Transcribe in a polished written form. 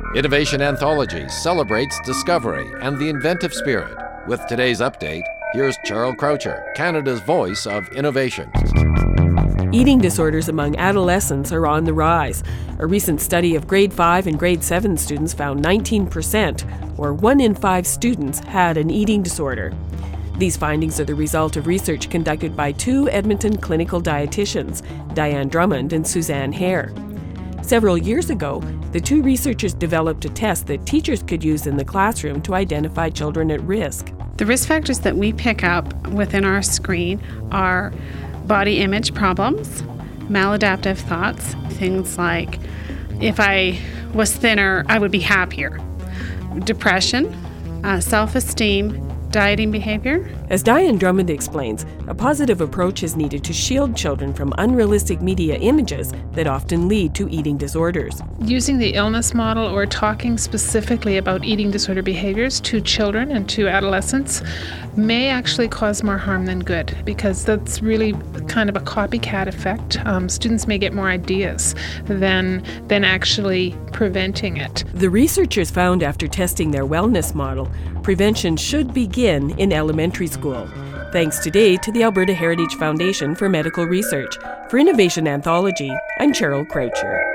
Innovation Anthology celebrates discovery and the inventive spirit. With today's update, here's Cheryl Croucher, Canada's voice of innovation. Eating disorders among adolescents are on the rise. A recent study of grade 5 and grade 7 students found 19%, or 1 in 5 students, had an eating disorder. These findings are the result of research conducted by 2 Edmonton clinical dietitians, Diane Drummond and Suzanne Hare. Several years ago, the 2 researchers developed a test that teachers could use in the classroom to identify children at risk. The risk factors that we pick up within our screen are body image problems, maladaptive thoughts, things like, if I was thinner, I would be happier, depression, self-esteem, dieting behavior. As Diane Drummond explains, a positive approach is needed to shield children from unrealistic media images that often lead to eating disorders. Using the illness model or talking specifically about eating disorder behaviors to children and to adolescents may actually cause more harm than good, because that's really kind of a copycat effect. Students may get more ideas than actually preventing it. The researchers found after testing their wellness model, prevention should begin in elementary school. Thanks today to the Alberta Heritage Foundation for Medical Research. For Innovation Anthology, I'm Cheryl Croucher.